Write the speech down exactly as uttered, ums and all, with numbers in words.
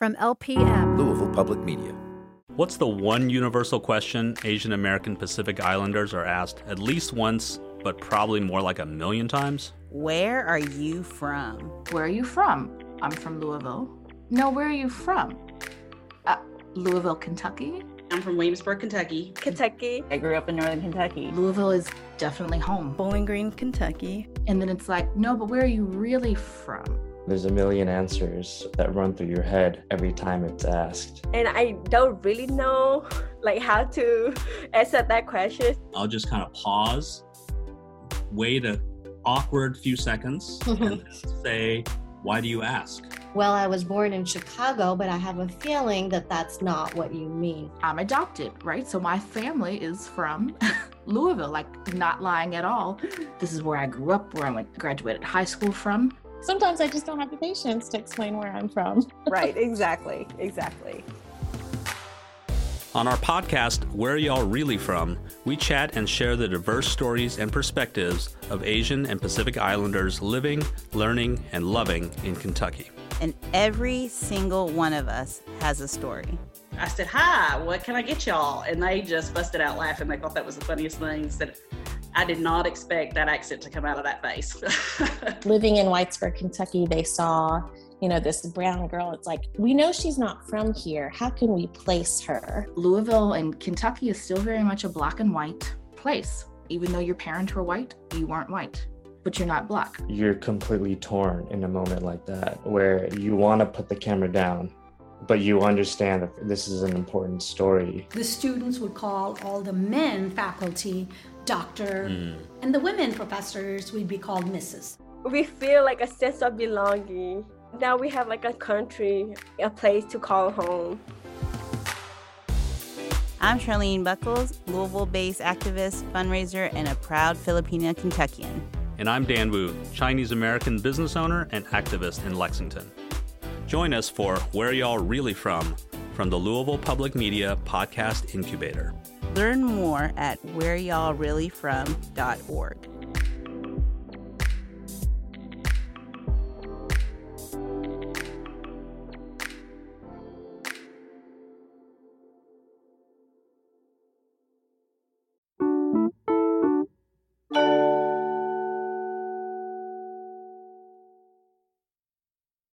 From L P M, Louisville Public Media. What's the one universal question Asian American Pacific Islanders are asked at least once, but probably more like a million times? Where are you from? Where are you from? I'm from Louisville. No, where are you from? Uh, Louisville, Kentucky. I'm from Williamsburg, Kentucky. Kentucky. I grew up in Northern Kentucky. Louisville is definitely home. Bowling Green, Kentucky. And then it's like, no, but where are you really from? There's a million answers that run through your head every time it's asked. And I don't really know like how to answer that question. I'll just kind of pause, wait a awkward few seconds, and then say, why do you ask? Well, I was born in Chicago, but I have a feeling that that's not what you mean. I'm adopted, right? So my family is from Louisville, like not lying at all. This is where I grew up, where I went, graduated high school from. Sometimes I just don't have the patience to explain where I'm from. Right, exactly, exactly. On our podcast, Where Are Y'all Really From?, we chat and share the diverse stories and perspectives of Asian and Pacific Islanders living, learning, and loving in Kentucky. And every single one of us has a story. I said, hi, what can I get y'all? And they just busted out laughing. They thought that was the funniest thing. Said, I did not expect that accent to come out of that face. Living in Whitesburg, Kentucky, they saw, you know, this brown girl. It's like, we know she's not from here. How can we place her? Louisville and Kentucky is still very much a black and white place. Even though your parents were white, you weren't white, but you're not black. You're completely torn in a moment like that, where you want to put the camera down, but you understand that this is an important story. The students would call all the men faculty doctor, mm. and the women professors would be called Missus We feel like a sense of belonging. Now we have like a country, a place to call home. I'm Charlene Buckles, Louisville-based activist, fundraiser, and a proud Filipina Kentuckian. And I'm Dan Wu, Chinese-American business owner and activist in Lexington. Join us for Where Y'all Really From? From the Louisville Public Media Podcast Incubator. Learn more at where y'all really from dot org.